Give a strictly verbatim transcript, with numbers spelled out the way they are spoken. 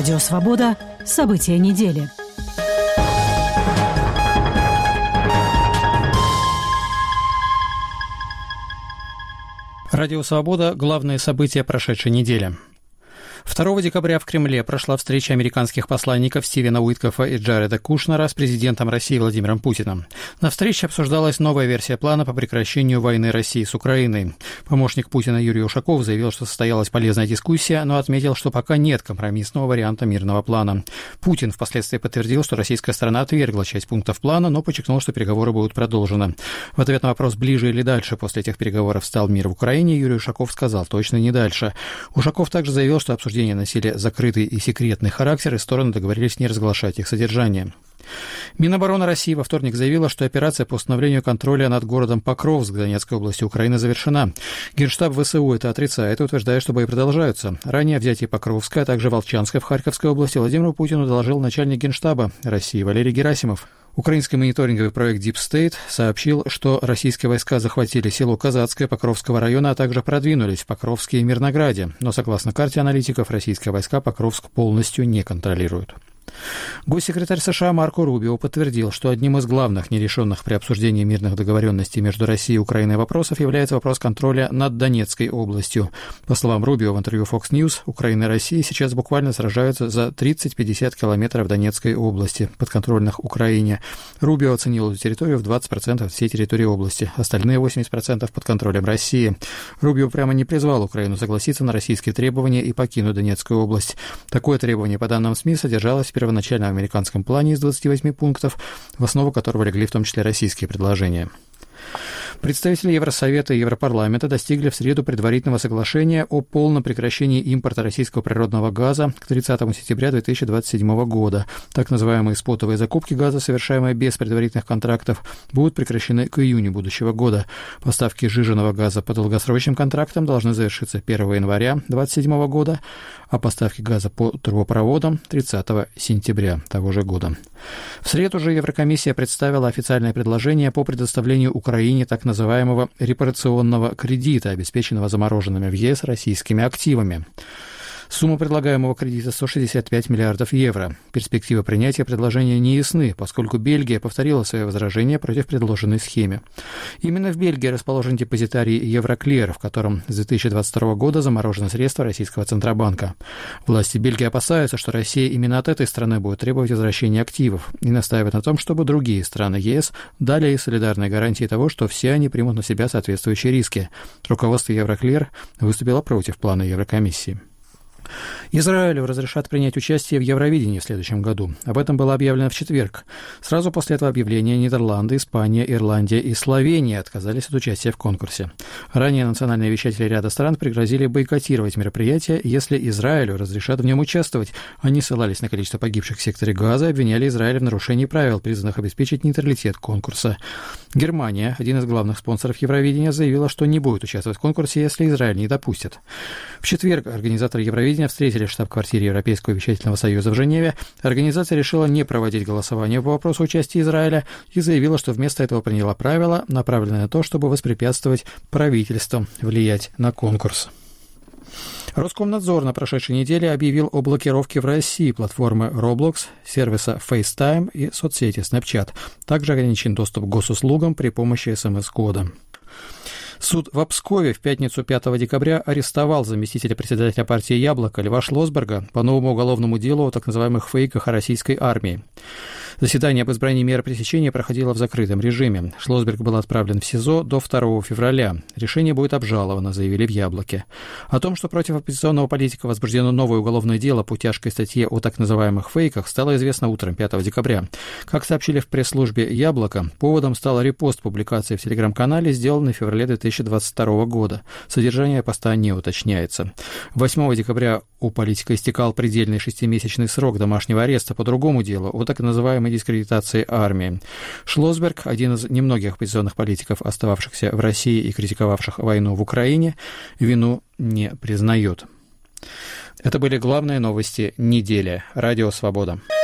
Радио «Свобода». События недели. Радио «Свобода» – главные события прошедшей недели. второго декабря в Кремле прошла встреча американских посланников Стивена Уиткофа и Джареда Кушнера с президентом России Владимиром Путиным. На встрече обсуждалась новая версия плана по прекращению войны России с Украиной. Помощник Путина Юрий Ушаков заявил, что состоялась полезная дискуссия, но отметил, что пока нет компромиссного варианта мирного плана. Путин впоследствии подтвердил, что российская сторона отвергла часть пунктов плана, но подчеркнул, что переговоры будут продолжены. В ответ на вопрос, ближе или дальше после этих переговоров стал мир в Украине, Юрий Ушаков сказал, точно не дальше. Ушаков также заявил, что обсуждение носили закрытый и секретный характер, и стороны договорились не разглашать их содержание. Минобороны России во вторник заявила, что операция по установлению контроля над городом Покровск Донецкой области Украины завершена. Генштаб ВСУ это отрицает и утверждает, что бои продолжаются. Ранее о взятии Покровска, а также Волчанска в Харьковской области Владимиру Путину доложил начальник Генштаба России Валерий Герасимов. Украинский мониторинговый проект Deep State сообщил, что российские войска захватили село Казацкое Покровского района, а также продвинулись в Покровске и Мирнограде. Но, согласно карте аналитиков, российские войска Покровск полностью не контролируют. Госсекретарь США Марко Рубио подтвердил, что одним из главных нерешенных при обсуждении мирных договоренностей между Россией и Украиной вопросов является вопрос контроля над Донецкой областью. По словам Рубио в интервью Fox News, Украина и Россия сейчас буквально сражаются за тридцать-пятьдесят километров Донецкой области, подконтрольных Украине. Рубио оценил эту территорию в двадцать процентов от всей территории области, остальные восемьдесят процентов под контролем России. Рубио прямо не призвал Украину согласиться на российские требования и покинуть Донецкую область. Такое требование, по данным СМИ, содержалось в первоначальном американском плане из двадцати восьми пунктов, в основу которого легли в том числе российские предложения. Представители Евросовета и Европарламента достигли в среду предварительного соглашения о полном прекращении импорта российского природного газа к тридцатому сентября две тысячи двадцать седьмого года. Так называемые спотовые закупки газа, совершаемые без предварительных контрактов, будут прекращены к июню будущего года. Поставки сжиженного газа по долгосрочным контрактам должны завершиться первого января две тысячи двадцать седьмого года, а поставки газа по трубопроводам тридцатого сентября того же года. В среду же Еврокомиссия представила официальное предложение по предоставлению Украине так называемого репарационного кредита, обеспеченного замороженными в ЕС российскими активами. Сумма предлагаемого кредита сто шестьдесят пять миллиардов евро. Перспективы принятия предложения не ясны, поскольку Бельгия повторила свои возражения против предложенной схемы. Именно в Бельгии расположен депозитарий Евроклир, в котором с две тысячи двадцать второго года заморожены средства российского Центробанка. Власти Бельгии опасаются, что Россия именно от этой страны будет требовать возвращения активов и настаивает на том, чтобы другие страны ЕС дали ей солидарные гарантии того, что все они примут на себя соответствующие риски. Руководство Евроклир выступило против плана Еврокомиссии. Израилю разрешат принять участие в Евровидении в следующем году. Об этом было объявлено в четверг. Сразу после этого объявления Нидерланды, Испания, Ирландия и Словения отказались от участия в конкурсе. Ранее национальные вещатели ряда стран пригрозили бойкотировать мероприятие, если Израилю разрешат в нем участвовать. Они ссылались на количество погибших в секторе Газа и обвиняли Израиль в нарушении правил, призванных обеспечить нейтралитет конкурса. Германия, один из главных спонсоров Евровидения, заявила, что не будет участвовать в конкурсе, если Израиль не допустит. В четверг организаторы Евровидения встретились в штаб-квартире Европейского вещательного союза в Женеве. Организация решила не проводить голосование по вопросу участия Израиля и заявила, что вместо этого приняла правила, направленные на то, чтобы воспрепятствовать правительству влиять на конкурс. Роскомнадзор на прошедшей неделе объявил о блокировке в России платформы Roblox, сервиса FaceTime и соцсети Snapchat. Также ограничен доступ к госуслугам при помощи эс эм эс-кода. Суд в Пскове в пятницу пятого декабря арестовал заместителя председателя партии «Яблоко» Льва Шлосберга по новому уголовному делу о так называемых фейках о российской армии. Заседание об избрании меры пресечения проходило в закрытом режиме. Шлосберг был отправлен в СИЗО до второго февраля. Решение будет обжаловано, заявили в «Яблоке». О том, что против оппозиционного политика возбуждено новое уголовное дело по тяжкой статье о так называемых фейках, стало известно утром пятого декабря. Как сообщили в пресс-службе «Яблоко», поводом стал репост публикации в телеграм-канале, сделанный в феврале две тысячи двадцать второго года. Содержание поста не уточняется. восьмого декабря у политика истекал предельный шестимесячный срок домашнего ареста по другому делу о так называемой дискредитации армии. Шлосберг, один из немногих оппозиционных политиков, остававшихся в России и критиковавших войну в Украине, вину не признает. Это были главные новости недели. Радио «Свобода».